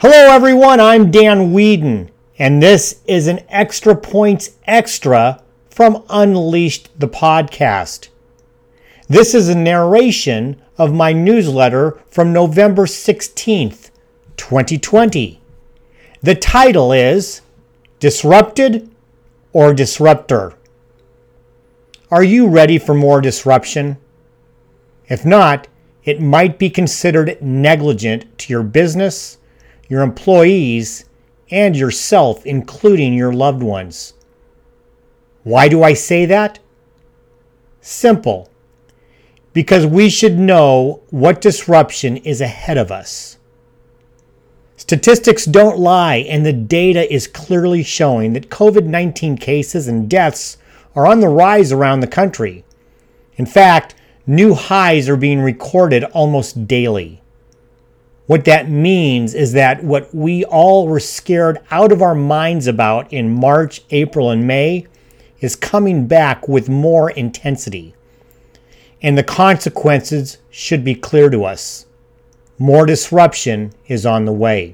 Hello everyone, I'm Dan Whedon, and this is an Extra Points Extra from Unleashed the Podcast. This is a narration of my newsletter from November 16th, 2020. The title is Disrupted or Disruptor? Are you ready for more disruption? If not, it might be considered negligent to your business, your employees, and yourself, including your loved ones. Why do I say that? Simple. Because we should know what disruption is ahead of us. Statistics don't lie, and the data is clearly showing that COVID-19 cases and deaths are on the rise around the country. In fact, new highs are being recorded almost daily. What that means is that what we all were scared out of our minds about in March, April, and May is coming back with more intensity. And the consequences should be clear to us. More disruption is on the way.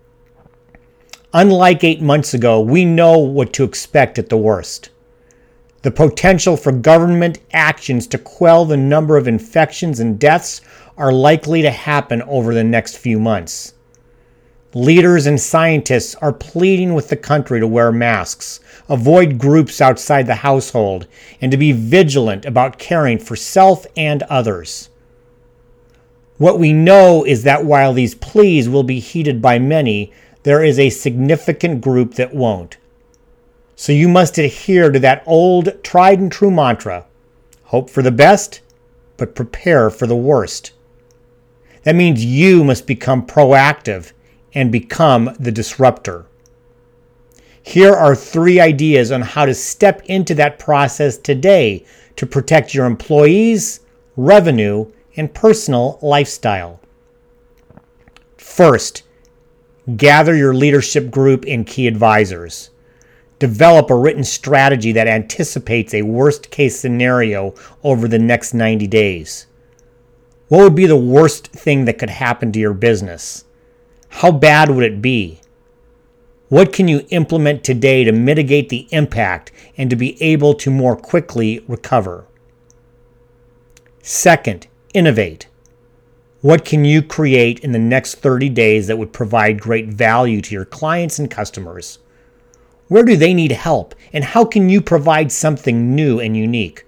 Unlike 8 months ago, we know what to expect at the worst. The potential for government actions to quell the number of infections and deaths are likely to happen over the next few months. Leaders and scientists are pleading with the country to wear masks, avoid groups outside the household, and to be vigilant about caring for self and others. What we know is that while these pleas will be heeded by many, there is a significant group that won't. So you must adhere to that old, tried and true mantra: hope for the best, but prepare for the worst. That means you must become proactive and become the disruptor. Here are 3 ideas on how to step into that process today to protect your employees, revenue, and personal lifestyle. First, gather your leadership group and key advisors. Develop a written strategy that anticipates a worst-case scenario over the next 90 days. What would be the worst thing that could happen to your business? How bad would it be? What can you implement today to mitigate the impact and to be able to more quickly recover? Second, innovate. What can you create in the next 30 days that would provide great value to your clients and customers? Where do they need help, and how can you provide something new and unique?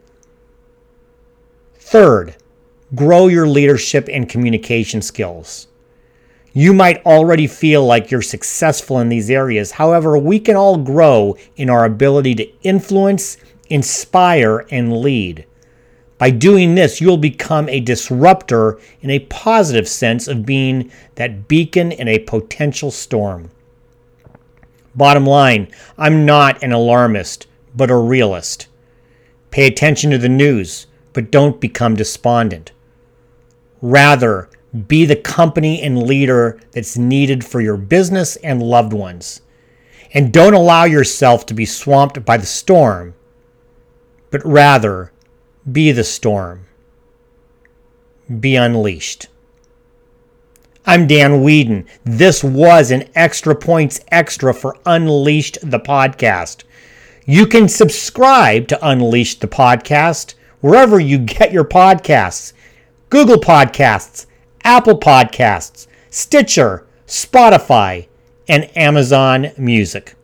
Third, grow your leadership and communication skills. You might already feel like you're successful in these areas. However, we can all grow in our ability to influence, inspire, and lead. By doing this, you'll become a disruptor in a positive sense of being that beacon in a potential storm. Bottom line, I'm not an alarmist, but a realist. Pay attention to the news, but don't become despondent. Rather, be the company and leader that's needed for your business and loved ones. And don't allow yourself to be swamped by the storm, but rather be the storm. Be unleashed. I'm Dan Whedon. This was an Extra Points Extra for Unleashed the Podcast. You can subscribe to Unleashed the Podcast wherever you get your podcasts. Google Podcasts, Apple Podcasts, Stitcher, Spotify, and Amazon Music.